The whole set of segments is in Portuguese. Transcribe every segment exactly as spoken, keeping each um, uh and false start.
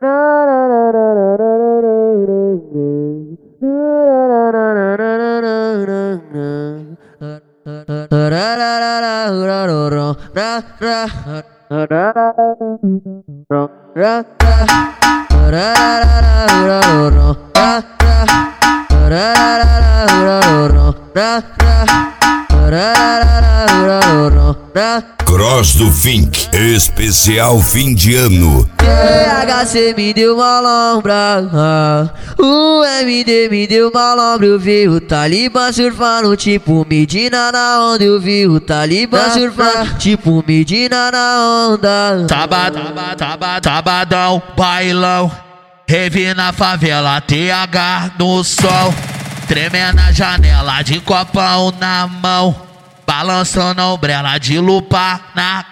Cross do Fink, especial fim de ano. T H C me deu uma lombra, o M D me deu uma lombra. Eu vi o Talibã surfando tipo Medina na onda. Eu vi o Talibã surfando tipo Medina na onda. Sabadão, sabadão, bailão, rave na favela, T H no sol, tremendo na janela de copão na mão, balançando a ombrela de lupa na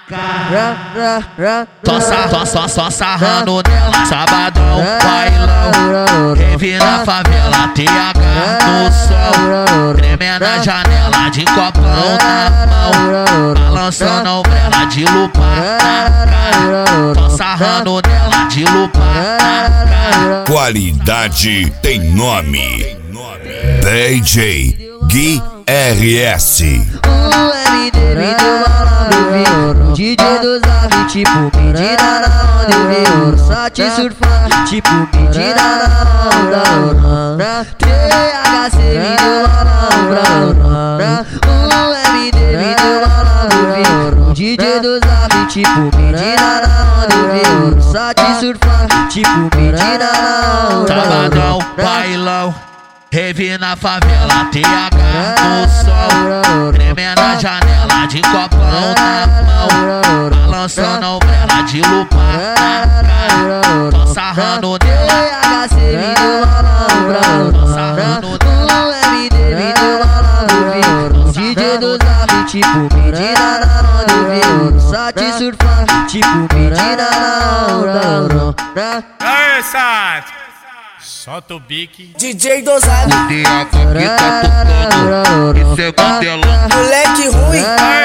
cara. Só, só, só, só sarrando nela. Sabadão, bailão, rave na favela, T H no sol, tremendo na janela de copão na mão, balançando a ombrela de lupa na cara. Só sarrando nela de lupa na cara. Qualidade tem nome. D J Gui R S. O M D me deu uma lombra, eu vi o D J do Zab tipo Medina na onda. Eu vi o Sati surfar tipo Medina na onda. T H C me deu uma lombra, o M D me deu uma lombra. Eu vi o D J do Zab tipo Medina na onda. Eu vi o Sati surfar tipo Medina na onda. Sabadão, bailão, rave na favela, T H no sol, tremendo na janela de copão na mão, balançando a ombrela de lupa na cara. Tô sarrando nela. T H C me deu uma lombra, Tô sarrando nela. o M D me deu uma lombra. Eu vi o D J do Zab tipo Medina na onda. Eu vi o Sati surfar tipo Medina na onda. Aê, Sati! Solta o bique. D J Dosado, O T H que tá tocando, isso é Mandelão, moleque ruim.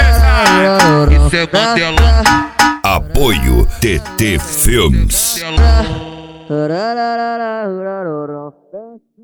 Aê, Sati! isso é Mandelão, Apoio T T Films. Mandelão. Ra ra ra ra ra ra ra ra.